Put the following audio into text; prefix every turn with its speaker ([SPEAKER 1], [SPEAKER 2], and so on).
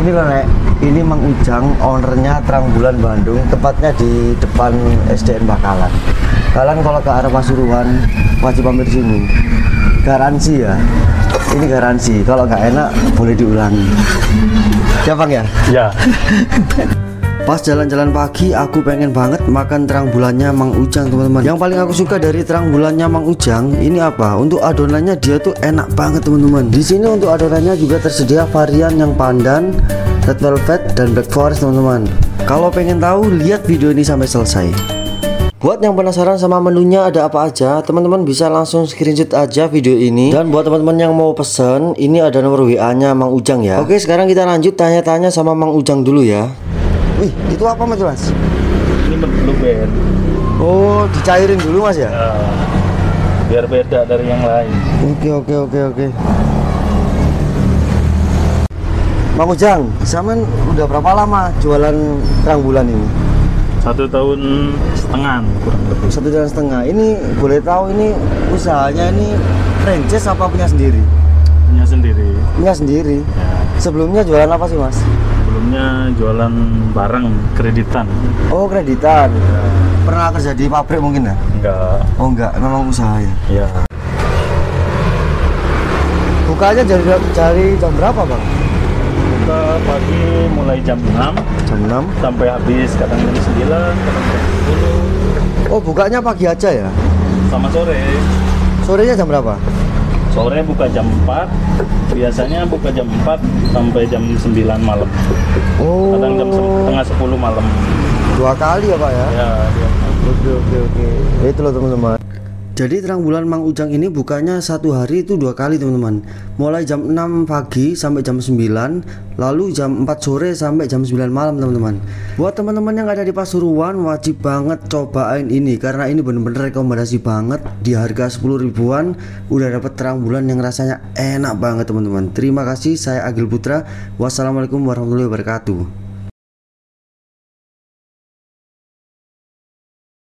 [SPEAKER 1] Ini loh Nek, ini Mang Ujang, ownernya Terang Bulan Bandung, tepatnya di depan SDN Bakalan. Kalian kalau ke arah Pasuruan wajib mampir sini. Garansi ya, ini garansi. Kalau nggak enak boleh diulangi. Ya Bang ya?
[SPEAKER 2] Ya.
[SPEAKER 1] Pas jalan-jalan pagi, aku pengen banget makan terang bulannya Mang Ujang, teman-teman. Yang paling aku suka dari terang bulannya Mang Ujang ini apa? Untuk adonannya dia tuh enak banget, teman-teman. Di sini untuk adonannya juga tersedia varian yang pandan, red velvet, dan black forest, teman-teman. Kalau pengen tahu, lihat video ini sampai selesai. Buat yang penasaran sama menunya ada apa aja, teman-teman bisa langsung screenshot aja video ini. Dan buat teman-teman yang mau pesen, ini ada nomor WA-nya Mang Ujang ya. Oke, sekarang kita lanjut tanya-tanya sama Mang Ujang dulu ya. Wih, itu apa Mas?
[SPEAKER 2] Ini blue band.
[SPEAKER 1] Oh, dicairin dulu Mas ya?
[SPEAKER 2] Ya, biar beda dari yang lain.
[SPEAKER 1] Oke. Mang Ujang, zaman udah berapa lama jualan terang bulan ini?
[SPEAKER 2] 1 tahun setengah kurang lebih.
[SPEAKER 1] 1 tahun setengah. Ini boleh tahu ini usahanya ini franchise apa punya sendiri?
[SPEAKER 2] Punya sendiri.
[SPEAKER 1] Punya sendiri.
[SPEAKER 2] Ya.
[SPEAKER 1] Sebelumnya jualan apa sih Mas?
[SPEAKER 2] Sebelumnya jualan barang kreditan.
[SPEAKER 1] Oh, kreditan. Pernah kerja di pabrik mungkin ya?
[SPEAKER 2] Enggak.
[SPEAKER 1] Oh enggak, memang usaha ya.
[SPEAKER 2] Ya.
[SPEAKER 1] Bukanya dari jam berapa Bang?
[SPEAKER 2] Buka pagi mulai jam 6
[SPEAKER 1] Jam 6.
[SPEAKER 2] sampai habis, kadang jam 9, kadang jam 10.
[SPEAKER 1] Oh, bukanya pagi aja ya?
[SPEAKER 2] Sama sore.
[SPEAKER 1] Sorenya jam berapa?
[SPEAKER 2] Sore buka jam 4. Biasanya buka jam 4 sampai jam 9 malam.
[SPEAKER 1] Oh.
[SPEAKER 2] Kadang jam setengah 10 malam.
[SPEAKER 1] 2 kali ya Pak ya?
[SPEAKER 2] Ya, dia.
[SPEAKER 1] Oke. Itu loh teman-teman. Jadi terang bulan Mang Ujang ini bukanya 1 hari itu 2 kali teman-teman. Mulai jam 6 pagi sampai jam 9, lalu jam 4 sore sampai jam 9 malam teman-teman. Buat teman-teman yang ada di Pasuruan wajib banget cobain ini karena ini bener-bener rekomendasi banget. Di harga 10 ribuan udah dapet terang bulan yang rasanya enak banget teman-teman. Terima kasih, saya Agil Putra. Wassalamualaikum warahmatullahi wabarakatuh.